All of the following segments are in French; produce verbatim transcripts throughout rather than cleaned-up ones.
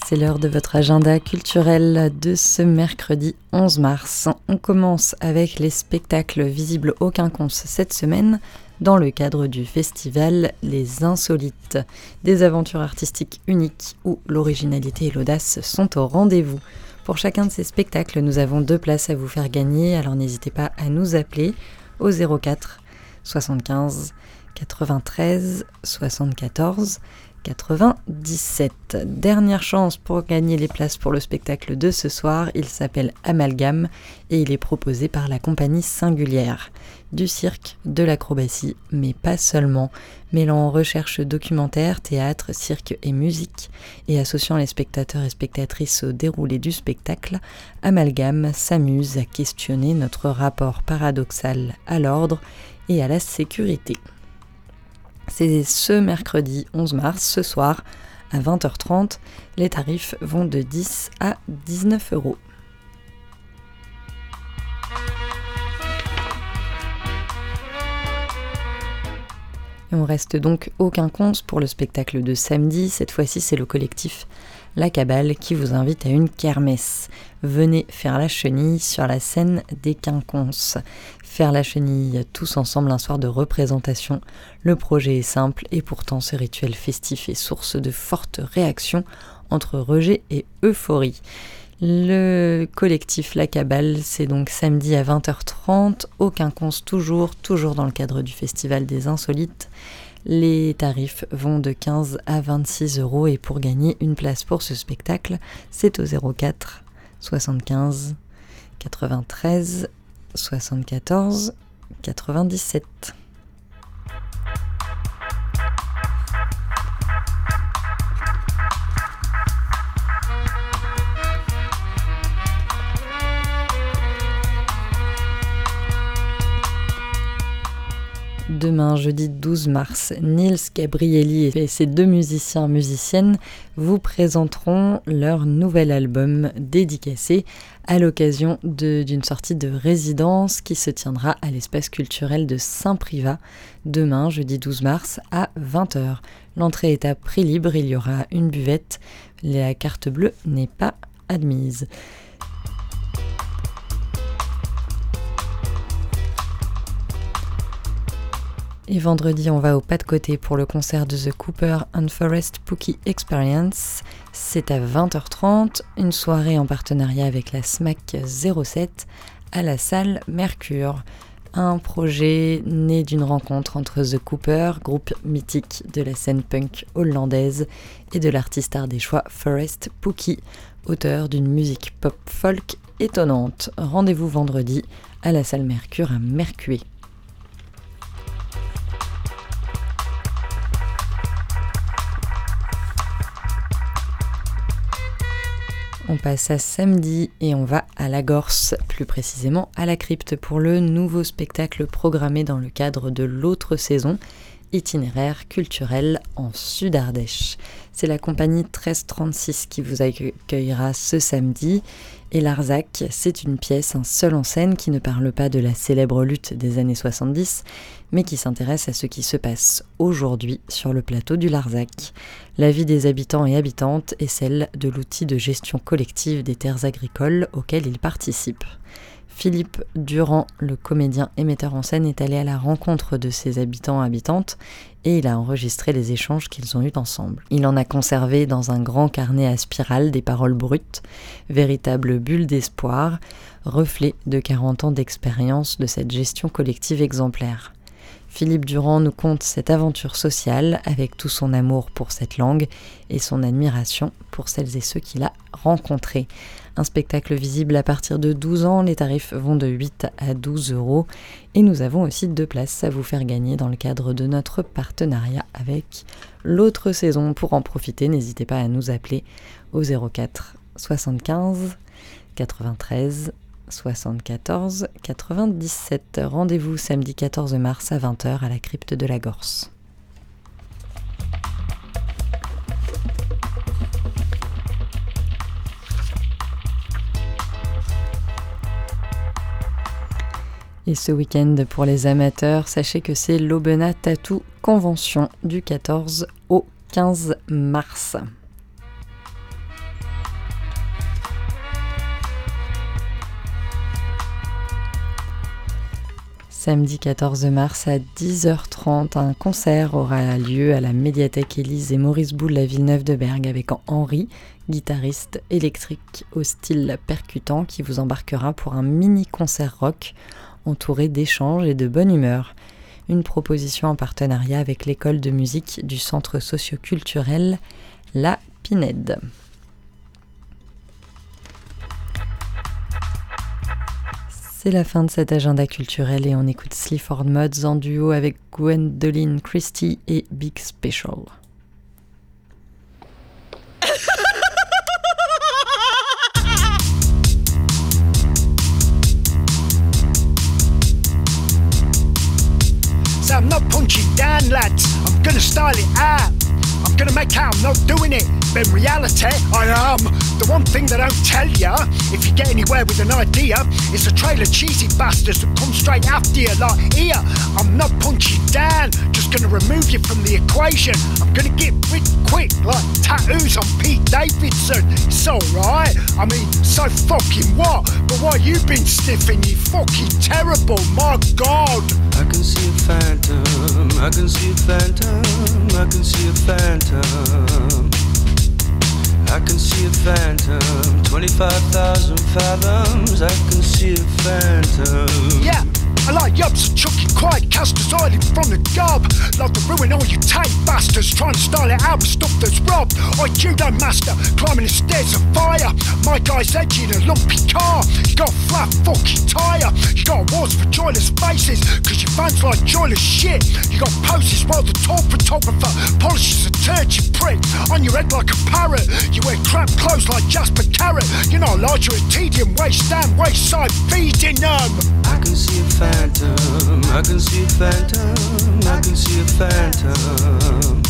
C'est l'heure de votre agenda culturel de ce mercredi onze mars. On commence avec les spectacles visibles au Quinconce cette semaine dans le cadre du festival Les Insolites. Des aventures artistiques uniques où l'originalité et l'audace sont au rendez-vous. Pour chacun de ces spectacles, nous avons deux places à vous faire gagner, alors n'hésitez pas à nous appeler au zéro quatre soixante-quinze quatre-vingt-treize soixante-quatorze quatre-vingt-dix-sept. Dernière chance pour gagner les places pour le spectacle de ce soir. Il s'appelle Amalgame et il est proposé par la compagnie Singulière. Du cirque, de l'acrobatie, mais pas seulement. Mêlant recherche documentaire, théâtre, cirque et musique et associant les spectateurs et spectatrices au déroulé du spectacle, Amalgame s'amuse à questionner notre rapport paradoxal à l'ordre et à la sécurité. C'est ce mercredi onze mars, ce soir, à vingt heures trente. Les tarifs vont de dix à dix-neuf euros. Et on reste donc au Quinconce pour le spectacle de samedi. Cette fois-ci, c'est le collectif La Cabale qui vous invite à une kermesse. Venez faire la chenille sur la scène des Quinconces. Faire la chenille tous ensemble un soir de représentation. Le projet est simple et pourtant ce rituel festif est source de fortes réactions entre rejet et euphorie. Le collectif La Cabale, c'est donc samedi à vingt heures trente au Quinconce, toujours, toujours dans le cadre du Festival des Insolites. Les tarifs vont de quinze à vingt-six euros et pour gagner une place pour ce spectacle, c'est au zéro quatre soixante-quinze quatre-vingt-treize soixante-quatorze quatre-vingt-dix-sept. Demain, jeudi douze mars, Nils Gabrielli et ses deux musiciens musiciennes vous présenteront leur nouvel album dédicacé à l'occasion de, d'une sortie de résidence qui se tiendra à l'espace culturel de Saint-Privat demain, jeudi douze mars, à vingt heures. L'entrée est à prix libre, il y aura une buvette, la carte bleue n'est pas admise. Et vendredi, on va au pas de côté pour le concert de The Cooper and Forest Pookie Experience. C'est à vingt heures trente, une soirée en partenariat avec la S M A C zéro sept à la salle Mercure. Un projet né d'une rencontre entre The Cooper, groupe mythique de la scène punk hollandaise, et de l'artiste ardéchois Forest Pookie, auteur d'une musique pop-folk étonnante. Rendez-vous vendredi à la salle Mercure à Mercué. On passe à samedi et on va à la Gorse, plus précisément à la Crypte pour le nouveau spectacle programmé dans le cadre de l'autre saison, itinéraire culturel en Sud-Ardèche. C'est la compagnie treize trente-six qui vous accueillera ce samedi. Et Larzac, c'est une pièce, un seul en scène qui ne parle pas de la célèbre lutte des années soixante-dix, mais qui s'intéresse à ce qui se passe aujourd'hui sur le plateau du Larzac. La vie des habitants et habitantes est celle de l'outil de gestion collective des terres agricoles auquel ils participent. Philippe Durand, le comédien et metteur en scène, est allé à la rencontre de ses habitants et habitantes et il a enregistré les échanges qu'ils ont eus ensemble. Il en a conservé dans un grand carnet à spirale des paroles brutes, véritable bulle d'espoir, reflet de quarante ans d'expérience de cette gestion collective exemplaire. Philippe Durand nous conte cette aventure sociale avec tout son amour pour cette langue et son admiration pour celles et ceux qu'il a rencontrés. Un spectacle visible à partir de douze ans, les tarifs vont de huit à douze euros et nous avons aussi deux places à vous faire gagner dans le cadre de notre partenariat avec l'autre saison. Pour en profiter, n'hésitez pas à nous appeler au zéro quatre soixante-quinze quatre-vingt-treize soixante-quatorze quatre-vingt-dix-sept. Rendez-vous samedi quatorze mars à vingt heures à la Crypte de la Gorse. Et ce week-end, pour les amateurs, sachez que c'est l'Aubenas Tattoo Convention du quatorze au quinze mars. Samedi quatorze mars à dix heures trente, un concert aura lieu à la médiathèque Élise et Maurice Boulle à Villeneuve-de-Berg avec Henri, guitariste électrique au style percutant qui vous embarquera pour un mini-concert rock entouré d'échanges et de bonne humeur. Une proposition en partenariat avec l'école de musique du centre socio-culturel La Pinède. C'est la fin de cet agenda culturel et on écoute Sleaford Mods en duo avec Gwendoline Christie et Big Special. So I'm not punching down, lads. I'm gonna style it out. I'm gonna make out I'm not doing it, but in reality, I am. The one thing they don't tell ya, if you get anywhere with an idea, is a trail of cheesy bastards that come straight after you like, here, I'm not punching down, just gonna remove you from the equation. I'm gonna get rid quick, like tattoos on Pete Davidson. It's alright, I mean, so fucking what? But what you been sniffing, you fucking terrible, my God. I can see a phantom, I can see a phantom, I can see a phantom. I can see a phantom, twenty-five thousand fathoms, I can see a phantom. Yeah, I like yubs chucking quiet casters oil in front of gob. Like to ruin all you tight bastards trying to style it out with stuff that's robbed. I judo master climbing the stairs of fire. My guy's edgy in a lumpy car. You got a flat fucking tyre. You got awards for joyless faces, cause your fans like joyless shit. You got poses while the tall photographer polishes a turd, you prick. On your head like a parrot. You wear crap clothes like Jasper Carrot. You're not Elijah at tedium, waist down, waist side, feeding them. I can see a phantom, I can see a phantom, I can see a phantom.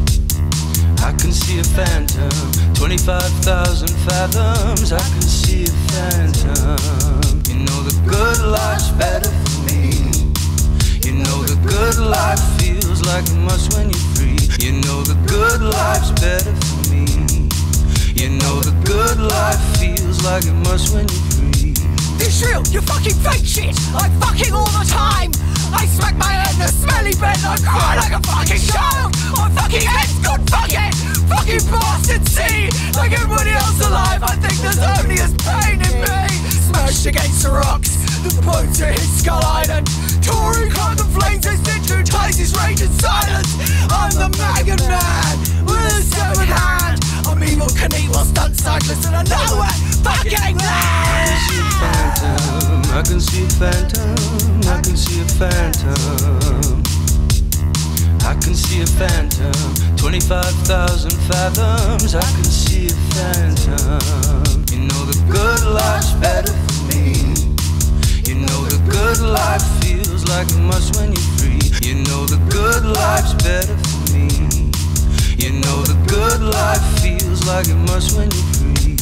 I can see a phantom, twenty-five thousand fathoms, I can see a phantom. You know the good life's better for me. You know the good life feels like it must when you're free. You know the good life's better for me. You know the good life feels like it must when you're free. This real, you fucking fake shit. I'm fucking all the time. I smack my head in a smelly bed and I cry like a fucking child. My fucking head's gone fucking, fucking bastard see. Like everybody else alive, I think there's only as pain in me. Smashed against the rocks, the boat to his Skull Island. Touring climb the flames, they sit through ties, his rage and silence. I'm the Maggot Man with a severed hand. I'm Evel Knievel, stunt cyclist, and I know where fucking land. I can see a phantom, I can see a phantom. I can see a phantom, twenty-five thousand fathoms, I can see a phantom. You know the good life's better for me. You know the good life feels like it must when you're free. You know the good life's better for me. You know the good life feels like it must when you're free.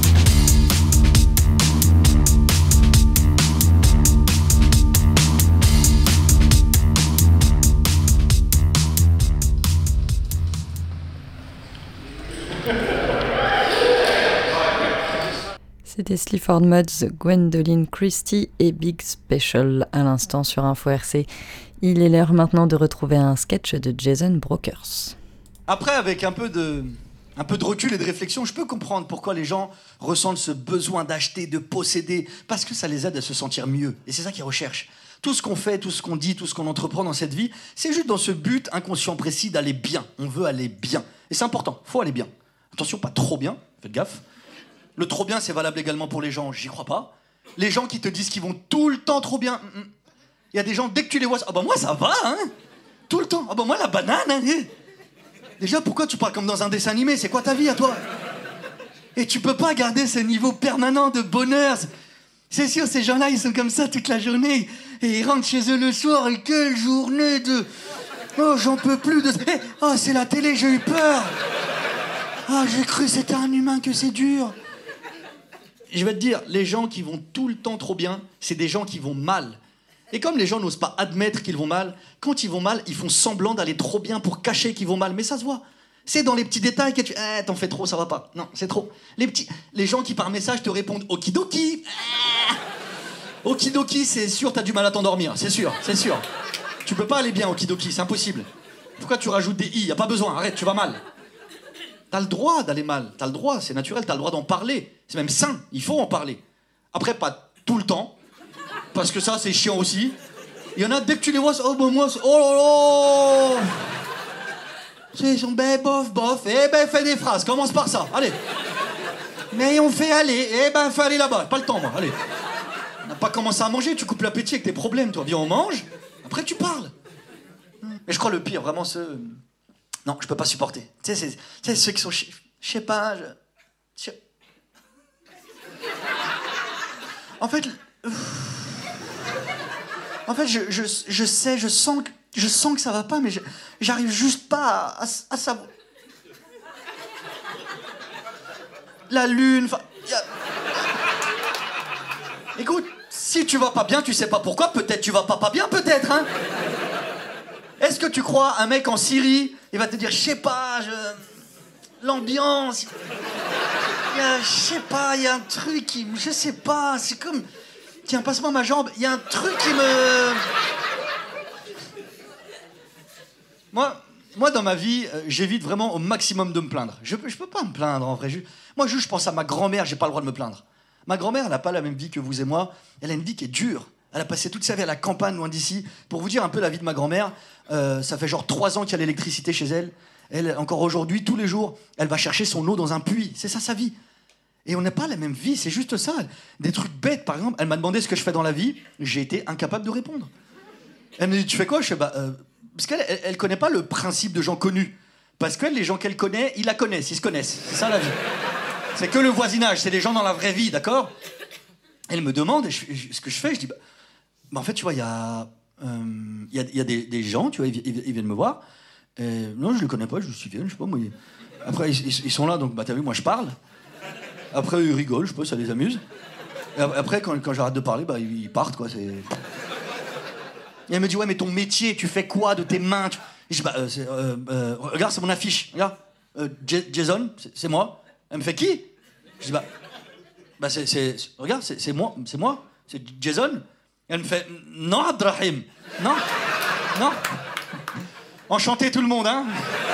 C'était Sleaford Mods, Gwendoline Christie et Big Special à l'instant sur Info R C. Il est l'heure maintenant de retrouver un sketch de Jason Brokers. Après, avec un peu de, un peu de recul et de réflexion, je peux comprendre pourquoi les gens ressentent ce besoin d'acheter, de posséder, parce que ça les aide à se sentir mieux. Et c'est ça qu'ils recherchent. Tout ce qu'on fait, tout ce qu'on dit, tout ce qu'on entreprend dans cette vie, c'est juste dans ce but inconscient précis d'aller bien. On veut aller bien. Et c'est important, faut aller bien. Attention, pas trop bien, faites gaffe. Le trop bien, c'est valable également pour les gens, j'y crois pas. Les gens qui te disent qu'ils vont tout le temps trop bien. Il y a des gens, dès que tu les vois, ah bah moi ça va, hein. Tout le temps. Ah bah moi la banane, hein. Déjà, pourquoi tu parles comme dans un dessin animé? C'est quoi ta vie à toi? Et tu peux pas garder ce niveau permanent de bonheur. C'est sûr, ces gens-là, ils sont comme ça toute la journée. Et ils rentrent chez eux le soir, et quelle journée de... Oh, j'en peux plus de... Eh, oh, c'est la télé, j'ai eu peur. Ah, j'ai cru c'était un humain, que c'est dur. Je vais te dire, les gens qui vont tout le temps trop bien, c'est des gens qui vont mal. Et comme les gens n'osent pas admettre qu'ils vont mal, quand ils vont mal, ils font semblant d'aller trop bien pour cacher qu'ils vont mal. Mais ça se voit. C'est dans les petits détails que tu... Eh, t'en fais trop, ça va pas. Non, c'est trop. Les petits... Les gens qui par message te répondent okidoki. Okidoki, c'est sûr, t'as du mal à t'endormir, c'est sûr, c'est sûr. Tu peux pas aller bien, Okidoki, c'est impossible. Pourquoi tu rajoutes des i? Y a pas besoin, arrête, tu vas mal. T'as le droit d'aller mal, t'as le droit, c'est naturel, t'as le droit d'en parler. C'est même sain, il faut en parler. Après, pas tout le temps, parce que ça, c'est chiant aussi. Il y en a, dès que tu les vois, oh, bah, moi, oh là là. C'est son ben, bof, bof, eh ben, fais des phrases, commence par ça, allez. Mais on fait aller, eh ben, fais aller là-bas, pas le temps, moi, allez. On n'a pas commencé à manger, tu coupes l'appétit avec tes problèmes, toi. Viens, on mange, après tu parles. Mais je crois le pire, vraiment, ceux... Non, je peux pas supporter. Tu sais, c'est, tu sais ceux qui sont... Je sais pas, je... je... En fait... En fait, je, je, je sais, je sens, que, je sens que ça va pas, mais je, j'arrive juste pas à, à, à savoir... La lune, enfin... A... Écoute, si tu vas pas bien, tu sais pas pourquoi, peut-être tu vas pas pas bien, peut-être, hein. Est-ce que tu crois un mec en Syrie, il va te dire, je sais pas, je... l'ambiance, il y a, je sais pas, il y a un truc qui, je sais pas, c'est comme, tiens, passe-moi ma jambe, il y a un truc qui me... Moi, moi dans ma vie, euh, j'évite vraiment au maximum de me plaindre. Je, je peux pas me plaindre en vrai. Je, moi, juste, je pense à ma grand-mère, j'ai pas le droit de me plaindre. Ma grand-mère, elle n'a pas la même vie que vous et moi. Elle a une vie qui est dure. Elle a passé toute sa vie à la campagne, loin d'ici. Pour vous dire un peu la vie de ma grand-mère, euh, ça fait genre trois ans qu'il y a l'électricité chez elle. Elle, encore aujourd'hui, tous les jours, elle va chercher son eau dans un puits. C'est ça, sa vie. Et on n'a pas la même vie, c'est juste ça. Des trucs bêtes, par exemple. Elle m'a demandé ce que je fais dans la vie. J'ai été incapable de répondre. Elle me dit, tu fais quoi? Je fais, bah... Euh, parce qu'elle elle, elle connaît pas le principe de gens connus. Parce que les gens qu'elle connaît, ils la connaissent, ils se connaissent. C'est ça, la vie. C'est que le voisinage, c'est les gens dans la vraie vie, d'accord? Elle me demande, et je, je, ce que je fais, je dis, bah, bah en fait, tu vois, il y a, euh, y a, y a des, des gens, tu vois, ils, ils, ils viennent me voir. Et, non, je les connais pas, je suis vieux, je sais pas, moi. Ils, après, ils, ils sont là, donc, bah, t'as vu, moi, je parle. Après, ils rigolent, je sais pas, ça les amuse. Et après, quand, quand j'arrête de parler, bah, ils partent, quoi, c'est... Et elle me dit, ouais, mais ton métier, tu fais quoi de tes mains? Et je dis, bah, euh, c'est, euh, euh, regarde, c'est mon affiche, regarde. Euh, J- Jason, c'est, c'est moi. Elle me fait, qui? Je dis, bah, bah c'est, c'est, regarde, c'est, c'est moi, c'est moi, c'est Jason. Elle me fait, non, Abdrahim, non, non. Enchanté tout le monde, hein.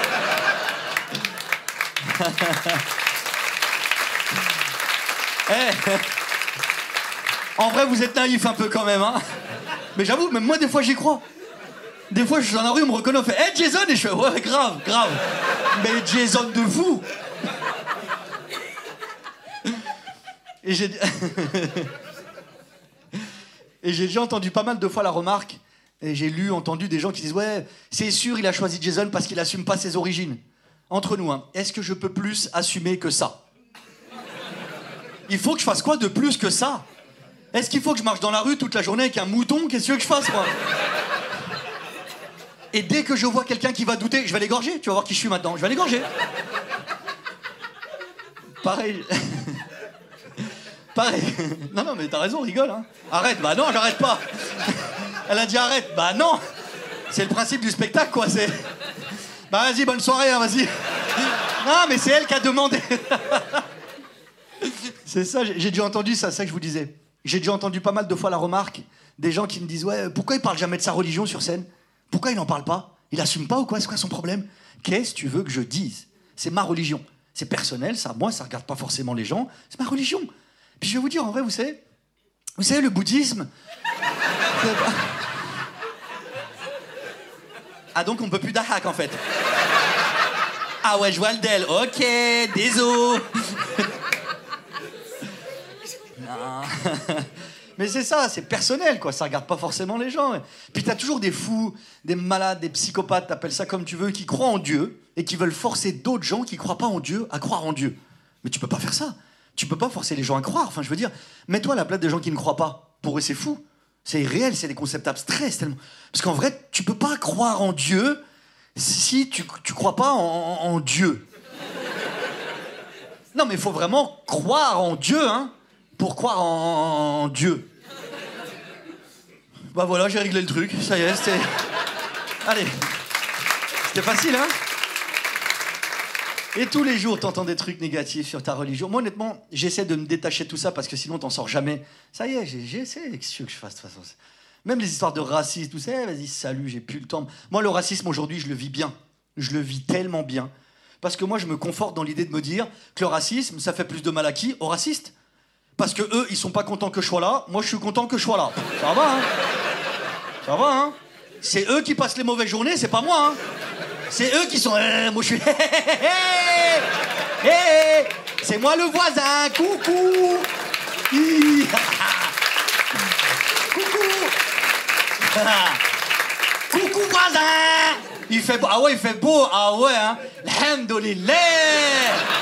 Hey. En vrai, vous êtes naïf un peu quand même, hein. Mais j'avoue, même moi, des fois, j'y crois. Des fois, je suis dans la rue, on me reconnaît, on fait, hey, Jason, et je fais, ouais, grave, grave. Mais Jason de fou. Et j'ai... et j'ai déjà entendu pas mal de fois la remarque, et j'ai lu, entendu des gens qui disent, ouais, c'est sûr, il a choisi Jason parce qu'il assume pas ses origines. Entre nous, hein, est-ce que je peux plus assumer que ça? Il faut que je fasse quoi de plus que ça? Est-ce qu'il faut que je marche dans la rue toute la journée avec un mouton? Qu'est-ce que tu veux que je fasse, moi? Et dès que je vois quelqu'un qui va douter, je vais l'égorger. Tu vas voir qui je suis maintenant. Je vais l'égorger. Pareil. Pareil. Non, non, mais t'as raison, rigole, hein. Arrête. Bah non, j'arrête pas. Elle a dit arrête. Bah non. C'est le principe du spectacle, quoi. C'est... Bah vas-y, bonne soirée, hein, vas-y. Non, mais c'est elle qui a demandé. C'est ça, j'ai déjà entendu ça, c'est ça que je vous disais. J'ai déjà entendu pas mal de fois la remarque des gens qui me disent, ouais, pourquoi il parle jamais de sa religion sur scène? Pourquoi il n'en parle pas? Il assume pas ou quoi? C'est quoi son problème? Qu'est-ce que tu veux que je dise? C'est ma religion. C'est personnel, ça, moi, ça regarde pas forcément les gens. C'est ma religion. Puis je vais vous dire, en vrai, vous savez, vous savez, le bouddhisme... Ah, donc on peut plus d'ahak, en fait. Ah ouais, je vois le del. Ok, désolé. Non. Mais c'est ça, c'est personnel, quoi. Ça regarde pas forcément les gens. Puis t'as toujours des fous, des malades, des psychopathes, t'appelles ça comme tu veux, qui croient en Dieu et qui veulent forcer d'autres gens qui croient pas en Dieu à croire en Dieu. Mais tu peux pas faire ça. Tu peux pas forcer les gens à croire. Enfin, je veux dire, mets-toi à la place des gens qui ne croient pas. Pour eux, c'est fou. C'est irréel, c'est des concepts abstraits. Tellement... Parce qu'en vrai, tu peux pas croire en Dieu si tu, tu crois pas en, en, en Dieu. Non, mais il faut vraiment croire en Dieu, hein, pour croire en, en Dieu. Bah voilà, j'ai réglé le truc. Ça y est, c'était... Allez. C'était facile, hein? Et tous les jours, t'entends des trucs négatifs sur ta religion. Moi, honnêtement, j'essaie de me détacher de tout ça parce que sinon, t'en sors jamais. Ça y est, j'ai, j'essaie. Qu'est-ce que je fasse de toute façon? Même les histoires de racisme, tout ça, eh, vas-y, salut, j'ai plus le temps. Moi, le racisme, aujourd'hui, je le vis bien. Je le vis tellement bien. Parce que moi, je me conforte dans l'idée de me dire que le racisme, ça fait plus de mal à qui? Aux racistes. Parce que eux, ils sont pas contents que je sois là. Moi, je suis content que je sois là. Ça va, hein? Ça va, hein? C'est eux qui passent les mauvaises journées, c'est pas moi, hein? C'est eux qui sont... Euh, moi, je suis... Hey, c'est moi le voisin, coucou. Coucou. Coucou voisin. Il fait beau, ah ouais, il fait beau, ah ouais, hein. Alhamdoulilah.